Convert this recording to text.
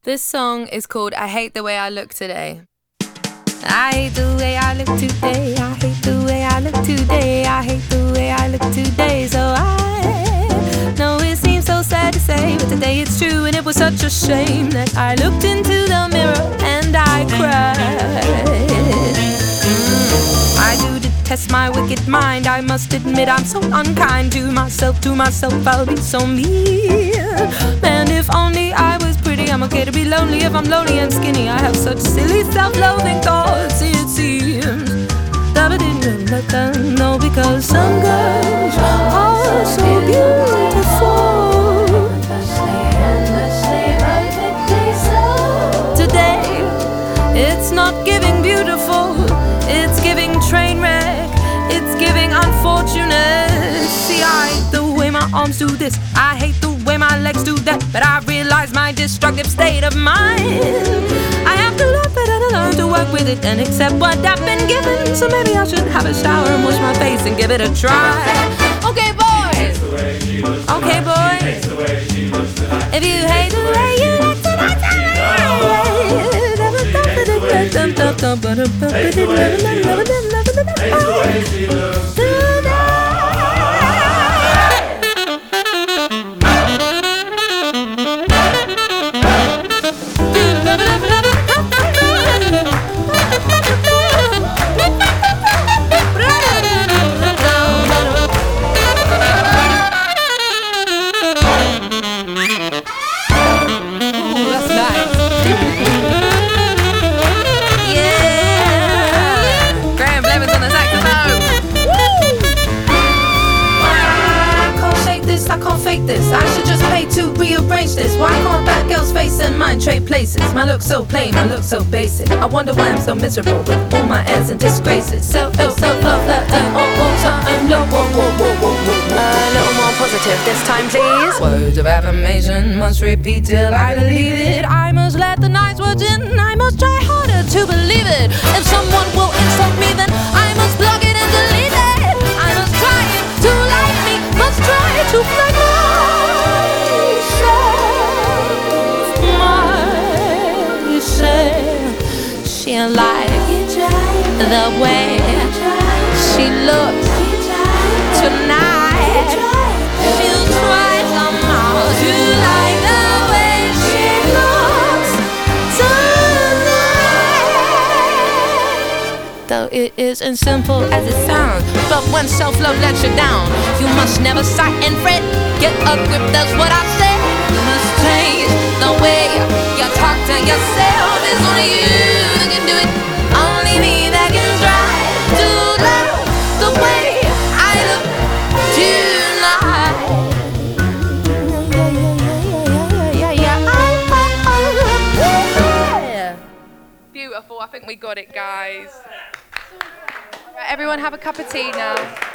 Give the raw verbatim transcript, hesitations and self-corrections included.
This song is called I Hate the Way I Look Today. I hate the way I look today. I hate the way I look today. I hate the way I look today. So I know it seems so sad to say, but today it's true, and it was such a shame that I looked into the mirror and I cried. Mm, I do detest my wicked mind. I must admit I'm so unkind to myself. To myself I'll be so mean. Man, if only I was pretty, I'm okay to be lonely. If I'm lonely and skinny, I have such silly self-loathing thoughts, it seems. No, because some girls are so beautiful. Today, it's not giving beautiful, it's giving train wreck, it's giving unfortunate. See, I hate the way my arms do this, I hate the way my legs do that, but I realize my destructive state of mind. I have to laugh at it and learn to work with it and accept what I've been given. So maybe I should have a shower and wash my face and give it a try. Okay, boys. Okay, boys. If you hate the way you look tonight, I should just pay to rearrange this. Why can't that girl's face and mine trade places? My look so plain, my look so basic. I wonder why I'm so miserable with all my airs and disgraces. Self, self, self, love that time, oh, oh, time low, whoa, whoa, whoa, whoa, whoa. A little more positive this time, please. Words of affirmation must repeat till I believe it. I must let the nice words in, I must try harder to believe it. If someone will insult me, then I must block it and delete it. I must try to like me, must try to find me. She like the way she looks tonight. She'll try somehow to like the way she looks tonight. Though it isn't simple as it sounds, but when self-love lets you down, you must never sigh and fret. Get a grip, that's what I said. You must change the way you talk to yourself. It's only you that can do it, only me that can try to love the way I look tonight. Yeah, yeah, yeah, yeah, yeah. Beautiful, I think we got it, guys. Right, everyone have a cup of tea now.